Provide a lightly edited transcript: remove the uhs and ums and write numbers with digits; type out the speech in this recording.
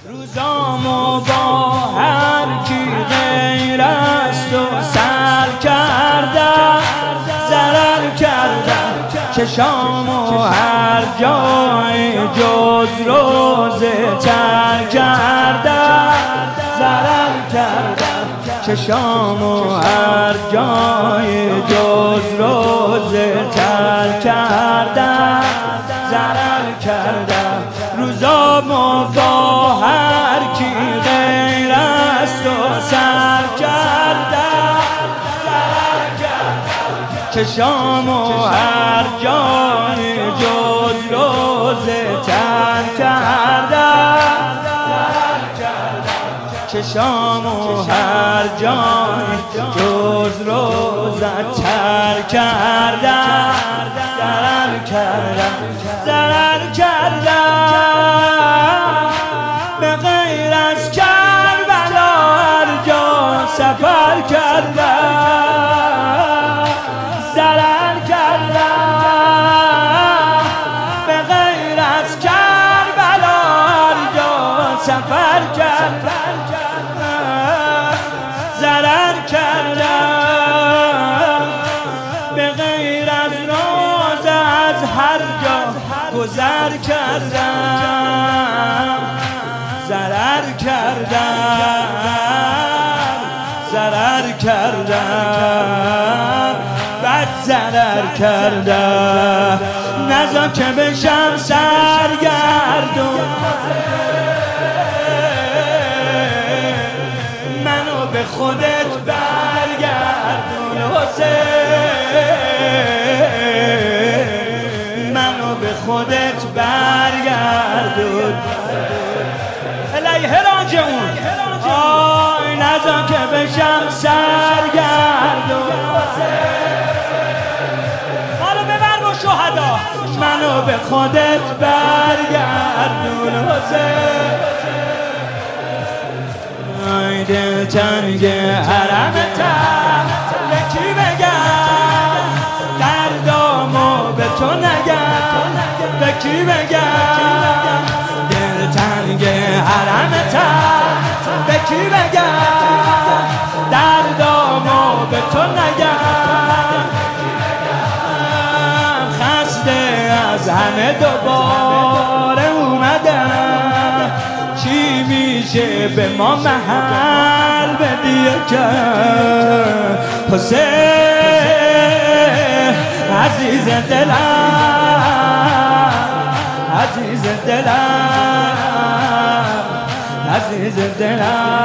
روزامو با هر کی غیر است و سر کردم، ضرر کردم چشامو هر جای جز روزه تر کردم، ضرر کردم چشامو هر جای جز روزه تر کردم، ضرر کردم روزامو با هر کی غیر است و سر کردم، ضرر کردم چشامو هر جای جز روزه تر کردم، ضرر کردم چشامو هر جای جز روزه تر کردم، ضرر کردم ضرر کردم به غیر از کربلا هر جا سفر کردم، ضرر کردم به غیر از کربلا هر جا سفر کردم، ضرر کردم به غیر از روزه از هر جا گذر کردم، ضرر کردم ضرر کردم بد ضرر کردم، نذار که بشم سرگردون منو به خودت برگردون حسین، منو به خودت برگردون الیه راجعون، آی نذار که بشم سرگردون حالا ببر با شهدا، منو به خودت برگردون حسین، آی دلتنگ حرمتم به کی بگم، دردامو به تو نگم به کی بگم، دلتنگ حرمتم به کی بگم، دردامو به تو نگم، خسته از همه دوباره اومدم، چی میشه به ما محل بدی که حسین عزیز دلم، عزیز دلم، عزیز دلم